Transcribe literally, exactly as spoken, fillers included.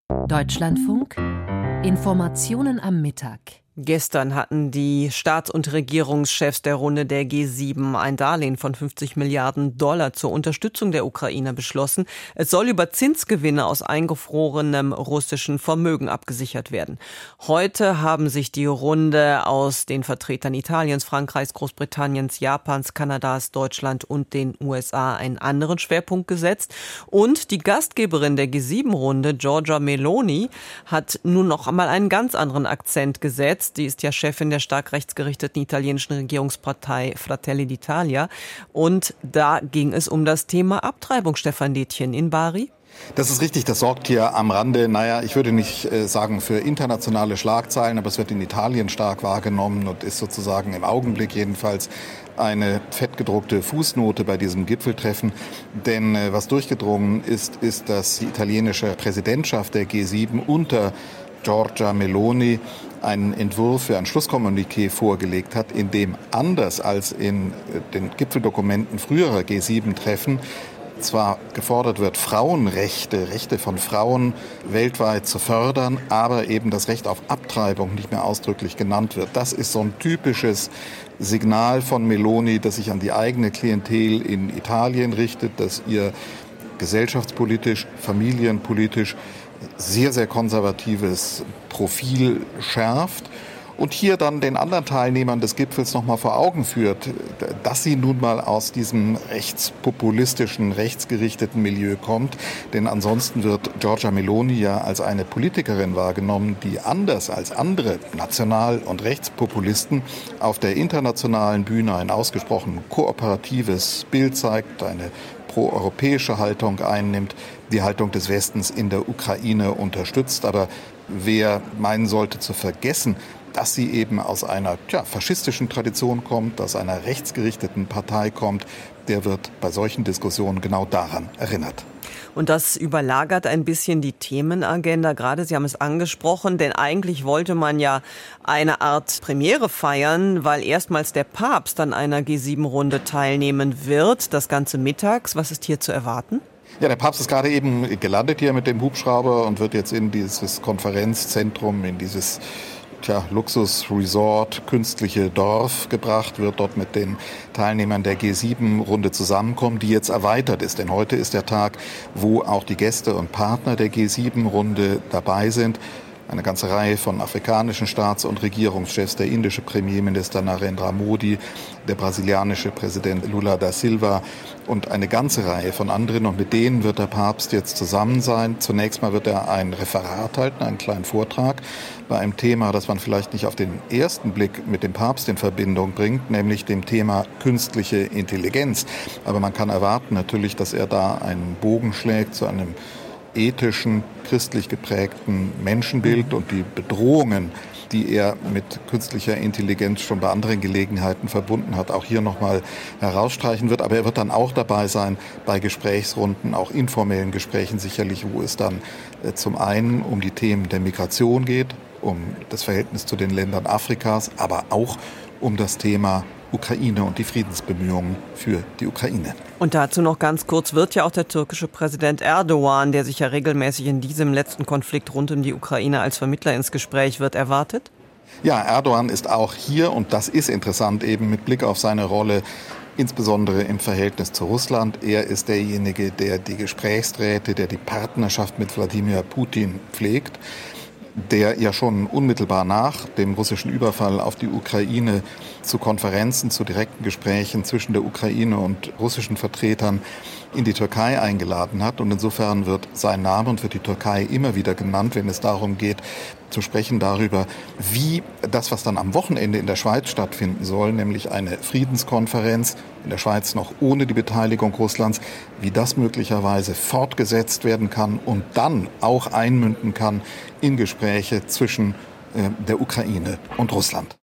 Deutschlandfunk Informationen am Mittag. Gestern hatten die Staats- und Regierungschefs der Runde der G sieben ein Darlehen von fünfzig Milliarden Dollar zur Unterstützung der Ukraine beschlossen. Es soll über Zinsgewinne aus eingefrorenem russischen Vermögen abgesichert werden. Heute haben sich die Runde aus den Vertretern Italiens, Frankreichs, Großbritanniens, Japans, Kanadas, Deutschland und den U S A einen anderen Schwerpunkt gesetzt. Und die Gastgeberin der G sieben Runde, Giorgia Meloni, hat nun noch einmal einen ganz anderen Akzent gesetzt. Die ist ja Chefin der stark rechtsgerichteten italienischen Regierungspartei Fratelli d'Italia. Und da ging es um das Thema Abtreibung, Stefan Detjen in Bari. Das ist richtig, das sorgt hier am Rande, naja, ich würde nicht äh, sagen für internationale Schlagzeilen, aber es wird in Italien stark wahrgenommen und ist sozusagen im Augenblick jedenfalls eine fettgedruckte Fußnote bei diesem Gipfeltreffen. Denn äh, was durchgedrungen ist, ist, dass die italienische Präsidentschaft der G sieben unter Giorgia Meloni einen Entwurf für ein Schlusskommuniqué vorgelegt hat, in dem anders als in den Gipfeldokumenten früherer G sieben Treffen zwar gefordert wird, Frauenrechte, Rechte von Frauen weltweit zu fördern, aber eben das Recht auf Abtreibung nicht mehr ausdrücklich genannt wird. Das ist so ein typisches Signal von Meloni, das sich an die eigene Klientel in Italien richtet, das ihr gesellschaftspolitisch, familienpolitisch sehr, sehr konservatives Profil schärft und hier dann den anderen Teilnehmern des Gipfels noch mal vor Augen führt, dass sie nun mal aus diesem rechtspopulistischen, rechtsgerichteten Milieu kommt. Denn ansonsten wird Giorgia Meloni ja als eine Politikerin wahrgenommen, die anders als andere National- und Rechtspopulisten auf der internationalen Bühne ein ausgesprochen kooperatives Bild zeigt, eine proeuropäische Haltung einnimmt, die Haltung des Westens in der Ukraine unterstützt. Aber wer meinen sollte zu vergessen, dass sie eben aus einer tja, faschistischen Tradition kommt, aus einer rechtsgerichteten Partei kommt, der wird bei solchen Diskussionen genau daran erinnert. Und das überlagert ein bisschen die Themenagenda. Gerade Sie haben es angesprochen, denn eigentlich wollte man ja eine Art Premiere feiern, weil erstmals der Papst an einer G sieben Runde teilnehmen wird. Das Ganze mittags. Was ist hier zu erwarten? Ja, der Papst ist gerade eben gelandet hier mit dem Hubschrauber und wird jetzt in dieses Konferenzzentrum, in dieses Tja, Luxusresort, künstliche Dorf gebracht, wird dort mit den Teilnehmern der G sieben Runde zusammenkommen, die jetzt erweitert ist. Denn heute ist der Tag, wo auch die Gäste und Partner der G sieben Runde dabei sind. Eine ganze Reihe von afrikanischen Staats- und Regierungschefs, der indische Premierminister Narendra Modi, der brasilianische Präsident Lula da Silva und eine ganze Reihe von anderen. Und mit denen wird der Papst jetzt zusammen sein. Zunächst mal wird er ein Referat halten, einen kleinen Vortrag bei einem Thema, das man vielleicht nicht auf den ersten Blick mit dem Papst in Verbindung bringt, nämlich dem Thema künstliche Intelligenz. Aber man kann erwarten natürlich, dass er da einen Bogen schlägt zu einem ethischen, christlich geprägten Menschenbild und die Bedrohungen, die er mit künstlicher Intelligenz schon bei anderen Gelegenheiten verbunden hat, auch hier nochmal herausstreichen wird. Aber er wird dann auch dabei sein bei Gesprächsrunden, auch informellen Gesprächen sicherlich, wo es dann äh, zum einen um die Themen der Migration geht, um das Verhältnis zu den Ländern Afrikas, aber auch um das Thema Ukraine und die Friedensbemühungen für die Ukraine. Und dazu noch ganz kurz, wird ja auch der türkische Präsident Erdogan, der sich ja regelmäßig in diesem letzten Konflikt rund um die Ukraine als Vermittler ins Gespräch wird, erwartet? Ja, Erdogan ist auch hier, und das ist interessant eben mit Blick auf seine Rolle, insbesondere im Verhältnis zu Russland. Er ist derjenige, der die Gesprächsdrähte, der die Partnerschaft mit Wladimir Putin pflegt, der ja schon unmittelbar nach dem russischen Überfall auf die Ukraine zu Konferenzen, zu direkten Gesprächen zwischen der Ukraine und russischen Vertretern in die Türkei eingeladen hat. Und insofern wird sein Name und wird die Türkei immer wieder genannt, wenn es darum geht, zu sprechen darüber, wie das, was dann am Wochenende in der Schweiz stattfinden soll, nämlich eine Friedenskonferenz in der Schweiz noch ohne die Beteiligung Russlands, wie das möglicherweise fortgesetzt werden kann und dann auch einmünden kann in Gespräche zwischen äh, der Ukraine und Russland.